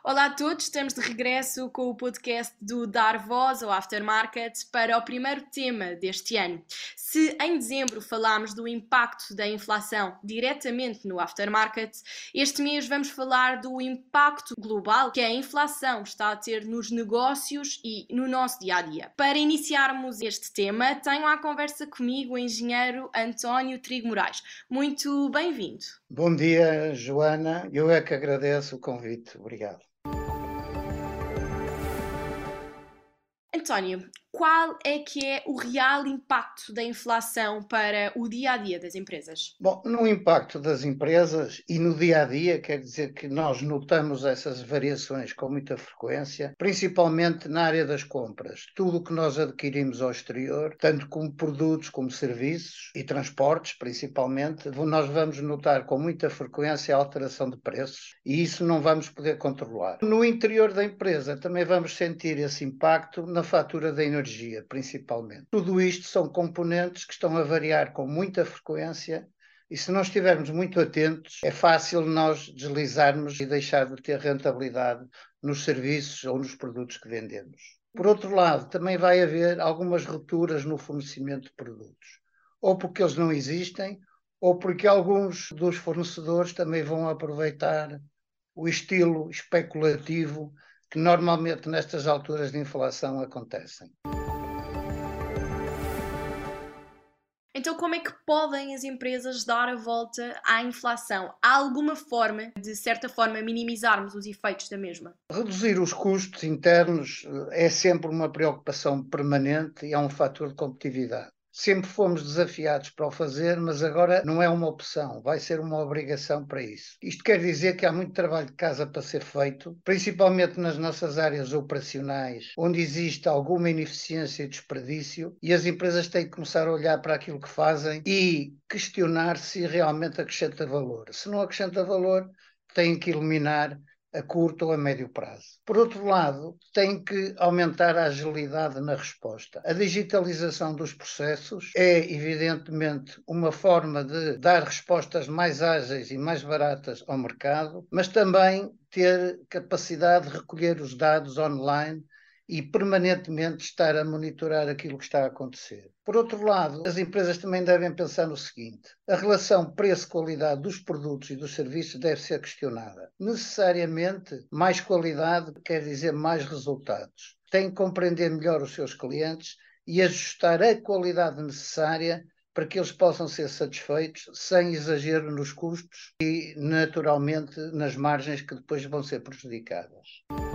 Olá a todos, estamos de regresso com o podcast do Dar Voz ao Aftermarket para o primeiro tema deste ano. Se em dezembro falámos do impacto da inflação diretamente no aftermarket, este mês vamos falar do impacto global que a inflação está a ter nos negócios e no nosso dia-a-dia. Para iniciarmos este tema, tenho à conversa comigo o engenheiro António Trigo Moraes. Muito bem-vindo. Bom dia, Joana. Eu é que agradeço o convite. Obrigado. António, qual é que é o real impacto da inflação para o dia-a-dia das empresas? Bom, no impacto das empresas e no dia-a-dia, quer dizer que nós notamos essas variações com muita frequência, principalmente na área das compras. Tudo o que nós adquirimos ao exterior, tanto como produtos como serviços e transportes, principalmente, nós vamos notar com muita frequência a alteração de preços e isso não vamos poder controlar. No interior da empresa também vamos sentir esse impacto na fatura da energia, principalmente. Tudo isto são componentes que estão a variar com muita frequência. E se não estivermos muito atentos, é fácil nós deslizarmos e deixar de ter rentabilidade nos serviços ou nos produtos que vendemos. Por outro lado, também vai haver algumas rupturas no fornecimento de produtos. Ou porque eles não existem, ou porque alguns dos fornecedores também vão aproveitar o estilo especulativo que normalmente nestas alturas de inflação acontecem. Então, como é que podem as empresas dar a volta à inflação? Há alguma forma, de certa forma, minimizarmos os efeitos da mesma? Reduzir os custos internos é sempre uma preocupação permanente e é um fator de competitividade. Sempre fomos desafiados para o fazer, mas agora não é uma opção, vai ser uma obrigação para isso. Isto quer dizer que há muito trabalho de casa para ser feito, principalmente nas nossas áreas operacionais, onde existe alguma ineficiência e desperdício, e as empresas têm que começar a olhar para aquilo que fazem e questionar se realmente acrescenta valor. Se não acrescenta valor, têm que eliminar a curto ou a médio prazo. Por outro lado, tem que aumentar a agilidade na resposta. A digitalização dos processos é, evidentemente, uma forma de dar respostas mais ágeis e mais baratas ao mercado, mas também ter capacidade de recolher os dados online e permanentemente estar a monitorar aquilo que está a acontecer. Por outro lado, as empresas também devem pensar no seguinte: a relação preço-qualidade dos produtos e dos serviços deve ser questionada. Necessariamente, mais qualidade quer dizer mais resultados. Tem que compreender melhor os seus clientes e ajustar a qualidade necessária para que eles possam ser satisfeitos sem exagero nos custos e, naturalmente, nas margens que depois vão ser prejudicadas.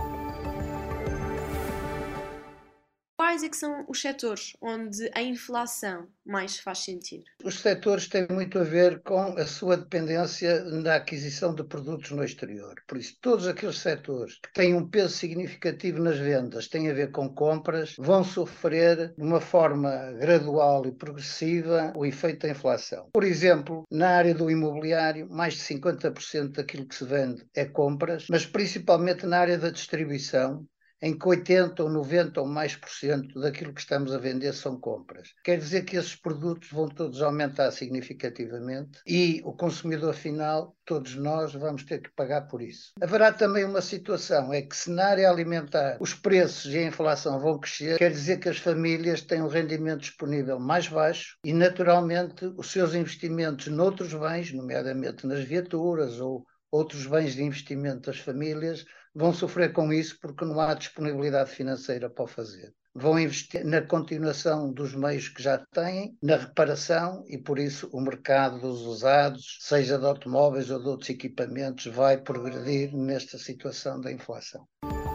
Quais é que são os setores onde a inflação mais faz sentido? Os setores têm muito a ver com a sua dependência na aquisição de produtos no exterior. Por isso, todos aqueles setores que têm um peso significativo nas vendas, têm a ver com compras, vão sofrer de uma forma gradual e progressiva o efeito da inflação. Por exemplo, na área do imobiliário, mais de 50% daquilo que se vende é compras, mas principalmente na área da distribuição, em que 80 ou 90 ou mais por cento daquilo que estamos a vender são compras. Quer dizer que esses produtos vão todos aumentar significativamente e o consumidor final, todos nós, vamos ter que pagar por isso. Haverá também uma situação, é que se na área alimentar os preços e a inflação vão crescer, quer dizer que as famílias têm um rendimento disponível mais baixo e, naturalmente, os seus investimentos noutros bens, nomeadamente nas viaturas ou outros bens de investimento das famílias, vão sofrer com isso porque não há disponibilidade financeira para o fazer. Vão investir na continuação dos meios que já têm, na reparação e, por isso, o mercado dos usados, seja de automóveis ou de outros equipamentos, vai progredir nesta situação da inflação.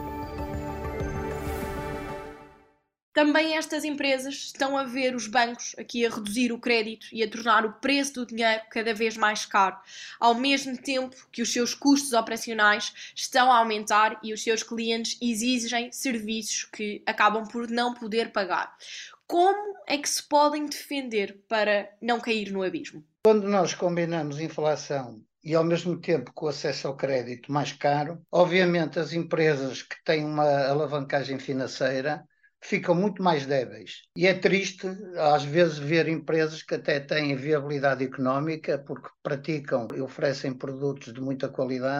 Também estas empresas estão a ver os bancos aqui a reduzir o crédito e a tornar o preço do dinheiro cada vez mais caro, ao mesmo tempo que os seus custos operacionais estão a aumentar e os seus clientes exigem serviços que acabam por não poder pagar. Como é que se podem defender para não cair no abismo? Quando nós combinamos inflação e ao mesmo tempo com o acesso ao crédito mais caro, obviamente as empresas que têm uma alavancagem financeira ficam muito mais débeis. E é triste, às vezes, ver empresas que até têm viabilidade económica porque praticam e oferecem produtos de muita qualidade,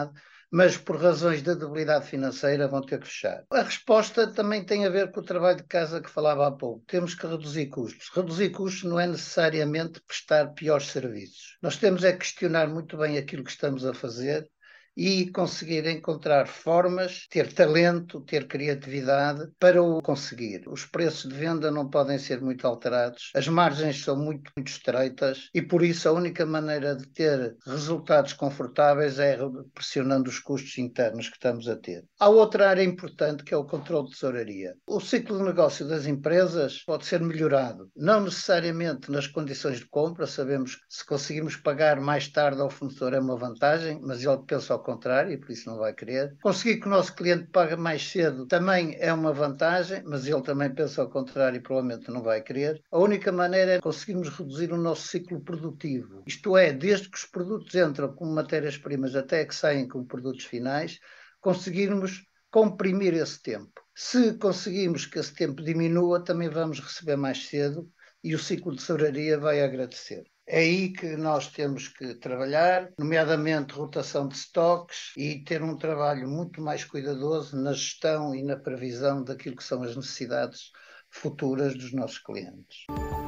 mas por razões de debilidade financeira vão ter que fechar. A resposta também tem a ver com o trabalho de casa que falava há pouco. Temos que reduzir custos. Reduzir custos não é necessariamente prestar piores serviços. Nós temos é questionar muito bem aquilo que estamos a fazer e conseguir encontrar formas, ter talento, ter criatividade para o conseguir. Os preços de venda não podem ser muito alterados, as margens são muito, muito estreitas e por isso a única maneira de ter resultados confortáveis é pressionando os custos internos que estamos a ter. Há outra área importante que é o controle de tesouraria. O ciclo de negócio das empresas pode ser melhorado, não necessariamente nas condições de compra, sabemos que se conseguimos pagar mais tarde ao fornecedor é uma vantagem, mas ele pensa ao contrário e por isso não vai querer. Conseguir que o nosso cliente pague mais cedo também é uma vantagem, mas ele também pensa ao contrário e provavelmente não vai querer. A única maneira é conseguirmos reduzir o nosso ciclo produtivo. Isto é, desde que os produtos entram como matérias-primas até que saem como produtos finais, conseguirmos comprimir esse tempo. Se conseguirmos que esse tempo diminua, também vamos receber mais cedo e o ciclo de tesouraria vai agradecer. É aí que nós temos que trabalhar, nomeadamente rotação de estoques e ter um trabalho muito mais cuidadoso na gestão e na previsão daquilo que são as necessidades futuras dos nossos clientes.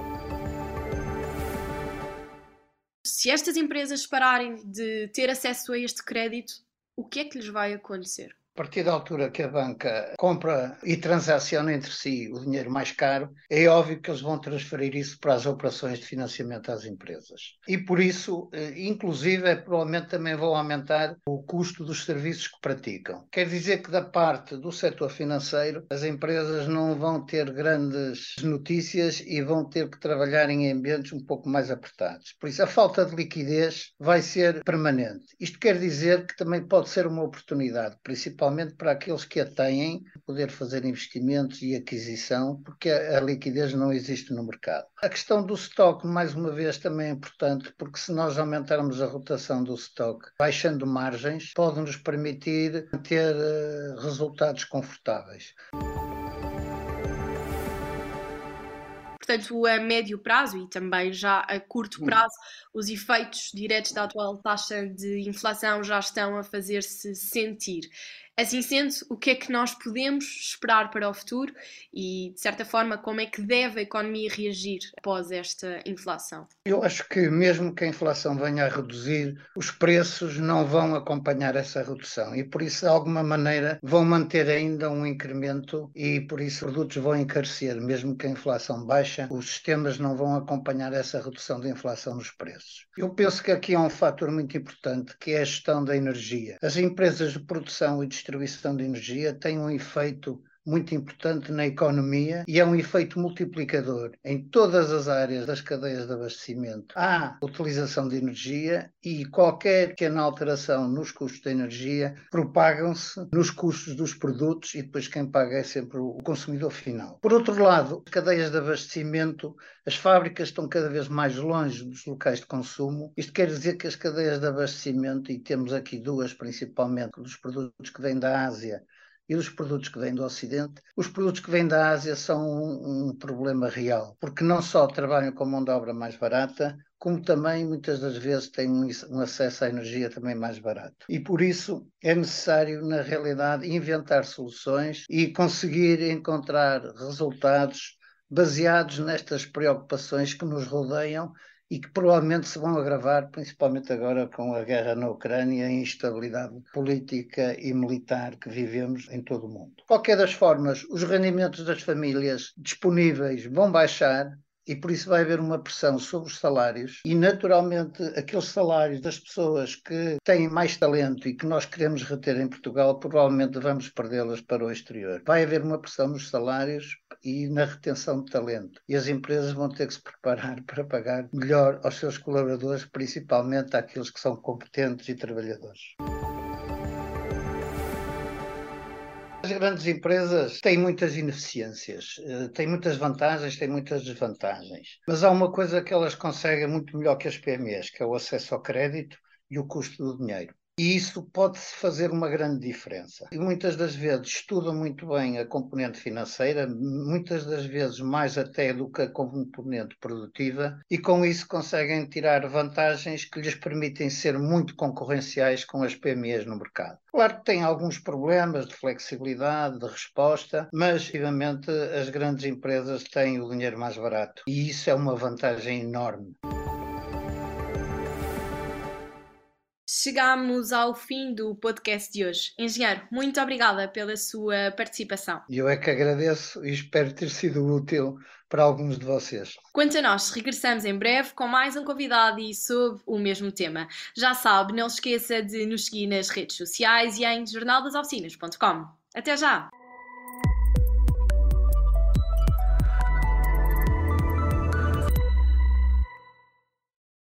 Se estas empresas pararem de ter acesso a este crédito, o que é que lhes vai acontecer? A partir da altura que a banca compra e transaciona entre si o dinheiro mais caro, é óbvio que eles vão transferir isso para as operações de financiamento às empresas. E por isso, inclusive, provavelmente também vão aumentar o custo dos serviços que praticam. Quer dizer que da parte do setor financeiro, as empresas não vão ter grandes notícias e vão ter que trabalhar em ambientes um pouco mais apertados. Por isso, a falta de liquidez vai ser permanente. Isto quer dizer que também pode ser uma oportunidade, principalmente para aqueles que a têm, poder fazer investimentos e aquisição, porque a liquidez não existe no mercado. A questão do estoque, mais uma vez, também é importante, porque se nós aumentarmos a rotação do estoque, baixando margens, pode nos permitir ter resultados confortáveis. Portanto, a médio prazo e também já a curto prazo, os efeitos diretos da atual taxa de inflação já estão a fazer-se sentir. Assim sendo, o que é que nós podemos esperar para o futuro e, de certa forma, como é que deve a economia reagir após esta inflação? Eu acho que mesmo que a inflação venha a reduzir, os preços não vão acompanhar essa redução e por isso, de alguma maneira, vão manter ainda um incremento e por isso os produtos vão encarecer. Mesmo que a inflação baixa, os sistemas não vão acompanhar essa redução da inflação nos preços. Eu penso que aqui há um fator muito importante, que é a gestão da energia. As empresas de produção e distribuição de energia têm um efeito muito importante na economia e é um efeito multiplicador em todas as áreas das cadeias de abastecimento. Há utilização de energia e qualquer pequena alteração nos custos da energia propagam-se nos custos dos produtos e depois quem paga é sempre o consumidor final. Por outro lado, as cadeias de abastecimento, as fábricas estão cada vez mais longe dos locais de consumo. Isto quer dizer que as cadeias de abastecimento, e temos aqui duas principalmente, dos produtos que vêm da Ásia e dos produtos que vêm do Ocidente, os produtos que vêm da Ásia são um problema real, porque não só trabalham com mão de obra mais barata, como também muitas das vezes têm um acesso à energia também mais barato. E por isso é necessário, na realidade, inventar soluções e conseguir encontrar resultados baseados nestas preocupações que nos rodeiam e que provavelmente se vão agravar, principalmente agora com a guerra na Ucrânia e a instabilidade política e militar que vivemos em todo o mundo. De qualquer das formas, os rendimentos das famílias disponíveis vão baixar, e por isso vai haver uma pressão sobre os salários e naturalmente aqueles salários das pessoas que têm mais talento e que nós queremos reter em Portugal, provavelmente vamos perdê-las para o exterior. Vai haver uma pressão nos salários e na retenção de talento e as empresas vão ter que se preparar para pagar melhor aos seus colaboradores, principalmente àqueles que são competentes e trabalhadores. As grandes empresas têm muitas ineficiências, têm muitas vantagens, têm muitas desvantagens. Mas há uma coisa que elas conseguem muito melhor que as PMEs, que é o acesso ao crédito e o custo do dinheiro. E isso pode-se fazer uma grande diferença. E muitas das vezes estudam muito bem a componente financeira, muitas das vezes mais até do que a componente produtiva, e com isso conseguem tirar vantagens que lhes permitem ser muito concorrenciais com as PMEs no mercado. Claro que têm alguns problemas de flexibilidade, de resposta, mas, efetivamente, as grandes empresas têm o dinheiro mais barato. E isso é uma vantagem enorme. Chegámos ao fim do podcast de hoje. Engenheiro, muito obrigada pela sua participação. E eu é que agradeço e espero ter sido útil para alguns de vocês. Quanto a nós, regressamos em breve com mais um convidado e sobre o mesmo tema. Já sabe, não se esqueça de nos seguir nas redes sociais e em jornaldasoficinas.com. Até já!